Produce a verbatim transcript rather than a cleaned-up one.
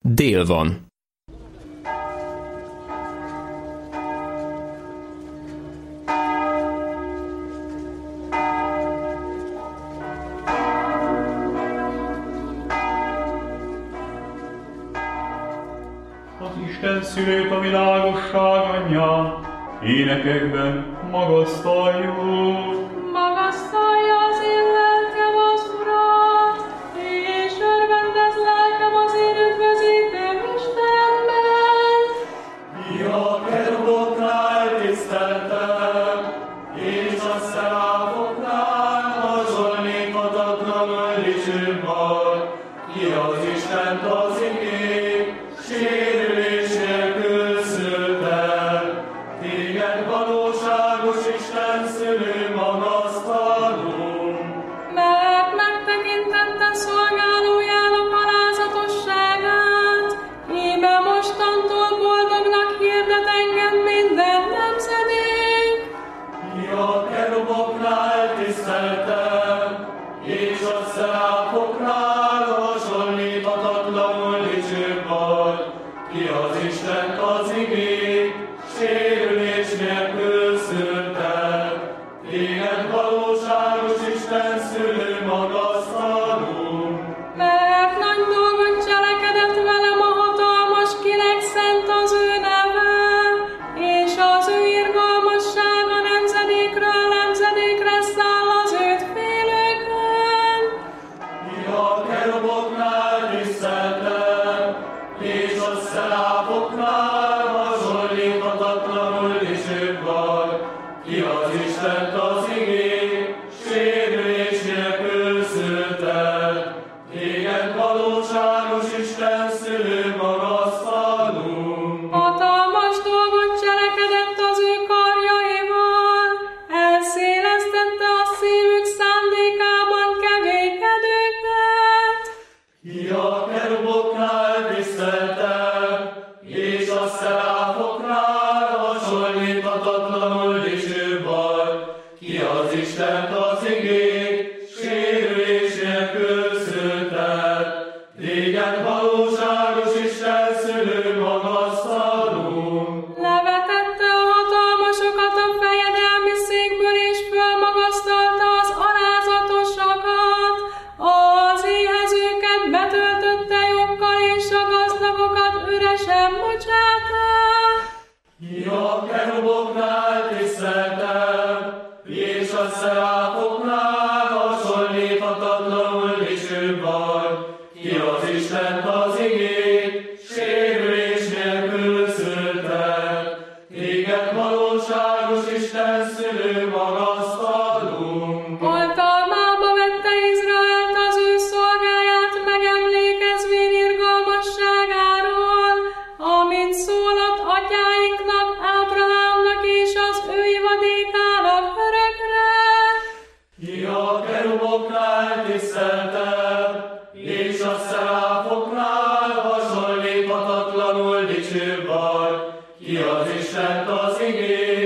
Dél van. Az Isten szülőt, a világosság anyját, énekekben magasztaljuk. Magasztalja az én lelkem az Urat, és örvendez lelkem az én üdvözítő Istenben. Mi a keruboknál tiszteltem, és a szeráfoknál hasonlíthatatlanul dicsőbb vagy. Ki az Istent az igény, sérülés nélkül szültel. Téged valóságos Isten szülő magasztalunk. Mert megtekintette szolgálójának alázatosságát, íme mostantól boldognak hirdet engem minden nemzedék. Mi a keruboknál tiszteltem, és a szeráfoknál hasonlíthatatlanul dicsőbb vagy. Ki az Istent az igény, sérülés nélkül szültel. Téged valóságos Isten szülő magasztalunk. Mert nagy dolgot cselekedett velem a hatalmas, kinek szent az ő neve, és az ő irgalmassága nemzedékről nemzedékre száll az őt félőkön. Mi a keruboknál tiszteltem, és a szeráfoknál hasonlíthatatlanul dicsőbb vagy. Ki az Istent az igény, sérülés nélkül szültel. Téged valóságos Isten szülő magasztalunk. Hatalmas dolgot cselekedett az ő karjaival, elszélesztette a szívük szándékában keménykedőket. Ki a keruboknál tiszteltem, és a szeráfoknál hasonlíthatatlanul dicsőbb vagy. Ki az Istent az igény, sérülés nélkül szültel. Téged valóságos Isten szülő magasztalunk. Levetette a hatalmasokat a fejedelmi székből, és fölmagasztalta az alázatosakat. Az éhezőket betöltötte joggal, és a gazdagokat üresen bocsátta. Ki a keruboknál tiszteltem, és a szeráfoknál hasonlíthatatlanul dicsőbb vagy. Ki az Istent az igény, sérülés nélkül szültel. Téged valóságos Isten szülő magasztalunk. Oltalmába vette Izraelt az ő szolgáját, megemlékezvén irgalmasságáról, amit szólott atyáinknak, Ábrahámnak és az ő ivadékának örökre. Ki a keruboknál tiszteltem, és a szeráfoknál hasonlíthatatlanul dicsőbb vagy. Ki az Istent az igény,